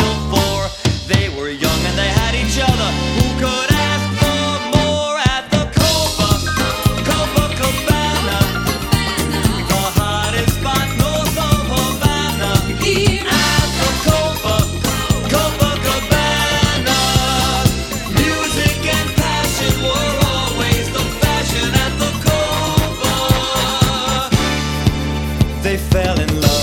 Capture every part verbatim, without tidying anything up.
till four. They were young and they had each other. Who could ask for more at the Copa, Copacabana, the hottest spot north of Havana. At the Copa, Copacabana, music and passion were always the fashion at the Copa. They fell in love.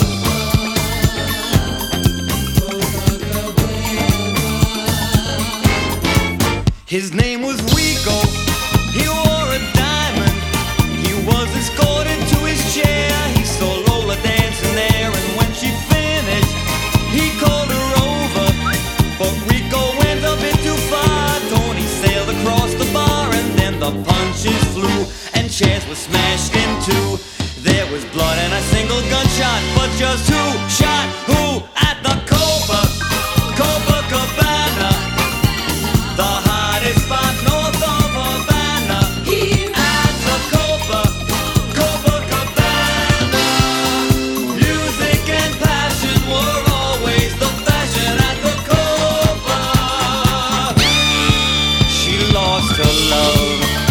His name was Rico, he wore a diamond. He was escorted to his chair. He saw Lola dancing there, and when she finished, he called her over. But Rico went a bit too far. Tony sailed across the bar, and then the punches flew, and chairs were smashed in two. There was blood and a single gunshot, but just who shot who at the Copa, Copacabana? The hottest spot north of Havana. At the Copa, Copacabana, music and passion were always the fashion at the Copa. She lost her love.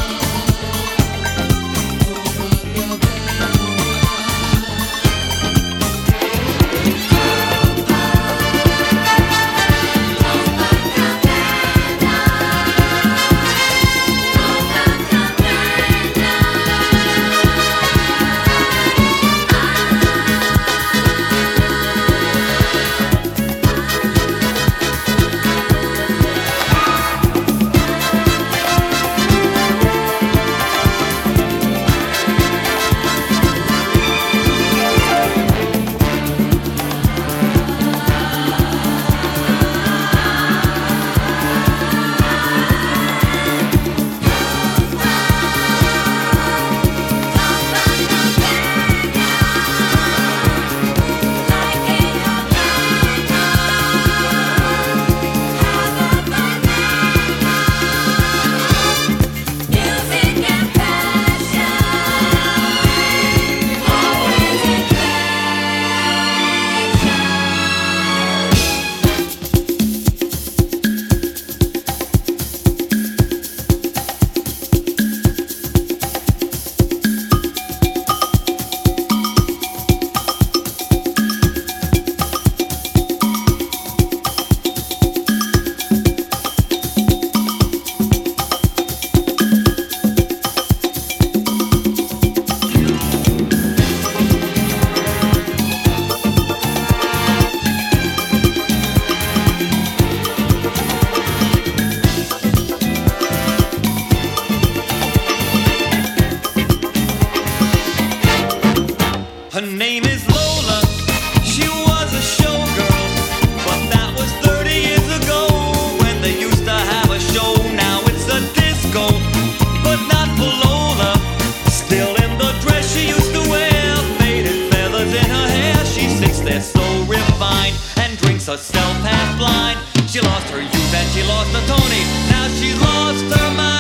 Her name is Lola, she was a showgirl, but that was thirty years ago when they used to have a show. Now it's a disco, but not for Lola. Still in the dress she used to wear, faded feathers in her hair. She sits there so refined and drinks herself half blind. She lost her youth and she lost her Tony, now she's lost her mind.